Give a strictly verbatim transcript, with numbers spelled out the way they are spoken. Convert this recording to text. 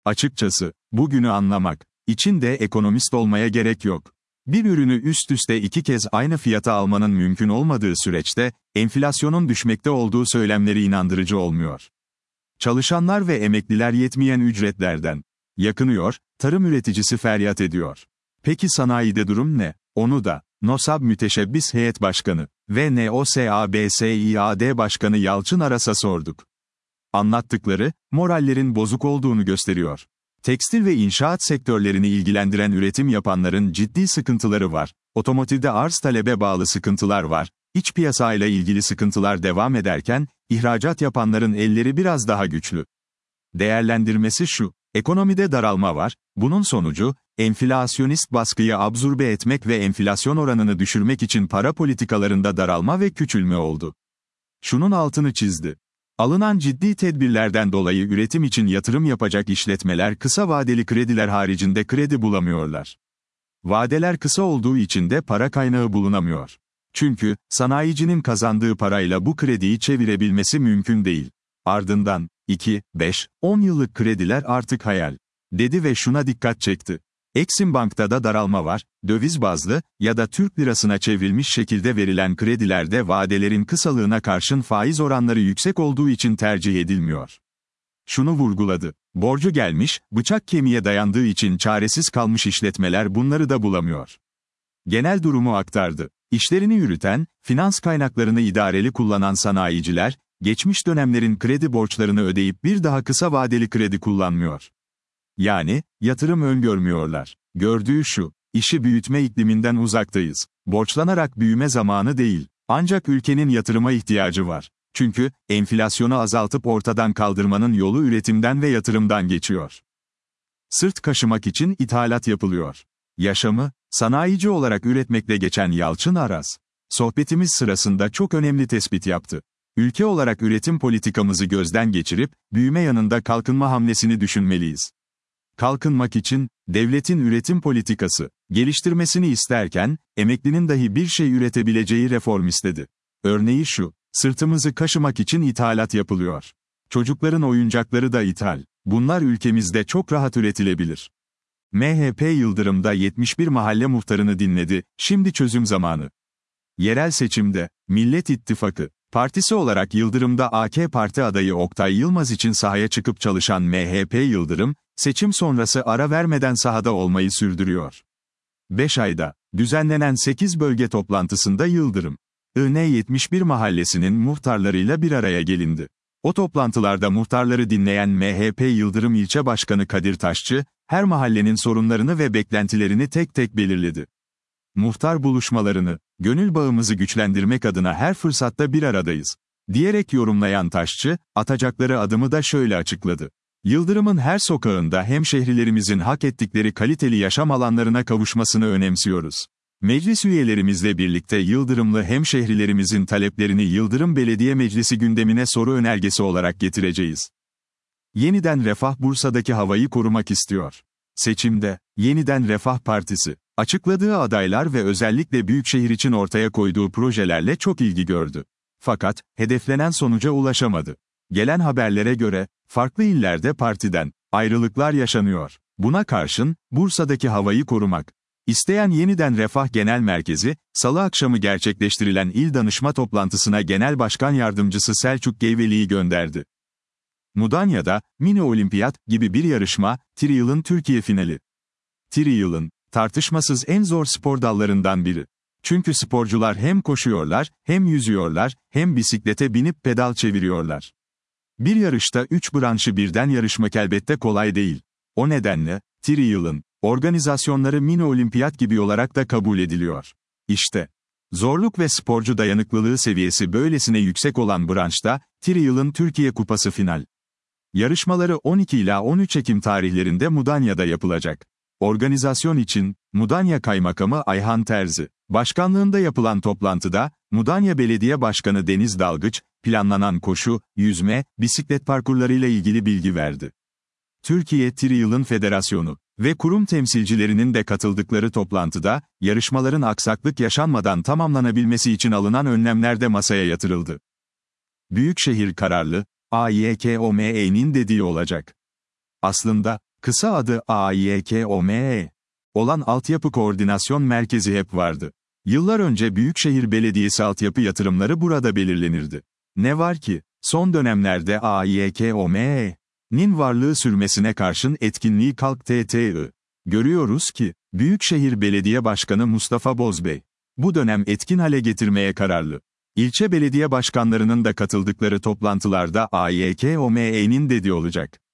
Açıkçası, bugünü anlamak için de ekonomist olmaya gerek yok. Bir ürünü üst üste iki kez aynı fiyata almanın mümkün olmadığı süreçte, enflasyonun düşmekte olduğu söylemleri inandırıcı olmuyor. Çalışanlar ve emekliler yetmeyen ücretlerden yakınıyor, tarım üreticisi feryat ediyor. Peki sanayide durum ne? Onu da, NOSAB Müteşebbis Heyet Başkanı ve NOSABSİAD Başkanı Yalçın Aras'a sorduk. Anlattıkları, morallerin bozuk olduğunu gösteriyor. Tekstil ve inşaat sektörlerini ilgilendiren üretim yapanların ciddi sıkıntıları var. Otomotivde arz talebe bağlı sıkıntılar var. İç piyasayla ilgili sıkıntılar devam ederken, ihracat yapanların elleri biraz daha güçlü. Değerlendirmesi şu, ekonomide daralma var, bunun sonucu, enflasyonist baskıyı absorbe etmek ve enflasyon oranını düşürmek için para politikalarında daralma ve küçülme oldu. Şunun altını çizdi. Alınan ciddi tedbirlerden dolayı üretim için yatırım yapacak işletmeler kısa vadeli krediler haricinde kredi bulamıyorlar. Vadeler kısa olduğu için de para kaynağı bulunamıyor. Çünkü, sanayicinin kazandığı parayla bu krediyi çevirebilmesi mümkün değil. Ardından, iki, beş, on yıllık krediler artık hayal, dedi ve şuna dikkat çekti. Exim Bank'ta da daralma var, döviz bazlı ya da Türk lirasına çevrilmiş şekilde verilen kredilerde vadelerin kısalığına karşın faiz oranları yüksek olduğu için tercih edilmiyor. Şunu vurguladı. Borcu gelmiş, bıçak kemiğe dayandığı için çaresiz kalmış işletmeler bunları da bulamıyor. Genel durumu aktardı. İşlerini yürüten, finans kaynaklarını idareli kullanan sanayiciler, geçmiş dönemlerin kredi borçlarını ödeyip bir daha kısa vadeli kredi kullanmıyor. Yani, yatırım öngörmüyorlar. Gördüğü şu, işi büyütme ikliminden uzaktayız. Borçlanarak büyüme zamanı değil. Ancak ülkenin yatırıma ihtiyacı var. Çünkü, enflasyonu azaltıp ortadan kaldırmanın yolu üretimden ve yatırımdan geçiyor. Sırt kaşımak için ithalat yapılıyor. Yaşamı, sanayici olarak üretmekle geçen Yalçın Aras, sohbetimiz sırasında çok önemli tespit yaptı. Ülke olarak üretim politikamızı gözden geçirip, büyüme yanında kalkınma hamlesini düşünmeliyiz. Kalkınmak için, devletin üretim politikası, geliştirmesini isterken, emeklinin dahi bir şey üretebileceği reform istedi. Örneği şu, sırtımızı kaşımak için ithalat yapılıyor. Çocukların oyuncakları da ithal. Bunlar ülkemizde çok rahat üretilebilir. M H P Yıldırım'da yetmiş bir mahalle muhtarını dinledi, şimdi çözüm zamanı. Yerel seçimde, Millet İttifakı, partisi olarak Yıldırım'da A K Parti adayı Oktay Yılmaz için sahaya çıkıp çalışan M H P Yıldırım, seçim sonrası ara vermeden sahada olmayı sürdürüyor. beş ayda, düzenlenen sekiz bölge toplantısında Yıldırım, I N yetmiş bir mahallesinin muhtarlarıyla bir araya gelindi. O toplantılarda muhtarları dinleyen M H P Yıldırım İlçe Başkanı Kadir Taşçı, her mahallenin sorunlarını ve beklentilerini tek tek belirledi. Muhtar buluşmalarını, gönül bağımızı güçlendirmek adına her fırsatta bir aradayız, diyerek yorumlayan Taşçı, atacakları adımı da şöyle açıkladı. Yıldırım'ın her sokağında hemşehrilerimizin hak ettikleri kaliteli yaşam alanlarına kavuşmasını önemsiyoruz. Meclis üyelerimizle birlikte Yıldırımlı hemşehrilerimizin taleplerini Yıldırım Belediye Meclisi gündemine soru önergesi olarak getireceğiz. Yeniden Refah Bursa'daki havayı korumak istiyor. Seçimde, Yeniden Refah Partisi, açıkladığı adaylar ve özellikle Büyükşehir için ortaya koyduğu projelerle çok ilgi gördü. Fakat, hedeflenen sonuca ulaşamadı. Gelen haberlere göre, farklı illerde partiden ayrılıklar yaşanıyor. Buna karşın, Bursa'daki havayı korumak İsteyen Yeniden Refah Genel Merkezi, Salı akşamı gerçekleştirilen il danışma toplantısına Genel Başkan Yardımcısı Selçuk Geyveli'yi gönderdi. Mudanya'da, mini olimpiyat gibi bir yarışma, Trial'ın Türkiye finali. Trial'ın, tartışmasız en zor spor dallarından biri. Çünkü sporcular hem koşuyorlar, hem yüzüyorlar, hem bisiklete binip pedal çeviriyorlar. Bir yarışta üç branşı birden yarışmak elbette kolay değil. O nedenle, Trial'ın organizasyonları mini olimpiyat gibi olarak da kabul ediliyor. İşte, zorluk ve sporcu dayanıklılığı seviyesi böylesine yüksek olan branşta, Trial'ın Türkiye Kupası final. Yarışmaları on iki ila on üç Ekim tarihlerinde Mudanya'da yapılacak. Organizasyon için, Mudanya Kaymakamı Ayhan Terzi, başkanlığında yapılan toplantıda, Mudanya Belediye Başkanı Deniz Dalgıç, planlanan koşu, yüzme, bisiklet parkurlarıyla ilgili bilgi verdi. Türkiye Trial'ın Federasyonu ve kurum temsilcilerinin de katıldıkları toplantıda, yarışmaların aksaklık yaşanmadan tamamlanabilmesi için alınan önlemler de masaya yatırıldı. Büyükşehir kararlı, A Y K O M E'nin dediği olacak. Aslında, Kısa adı A Y K O M E olan Altyapı Koordinasyon Merkezi hep vardı. Yıllar önce Büyükşehir Belediyesi altyapı yatırımları burada belirlenirdi. Ne var ki, son dönemlerde A Y K O M E'nin varlığı sürmesine karşın etkinliği Kalk T T I. Görüyoruz ki, Büyükşehir Belediye Başkanı Mustafa Bozbey, bu dönem etkin hale getirmeye kararlı. İlçe belediye başkanlarının da katıldıkları toplantılarda A Y K O M E'nin dediği olacak.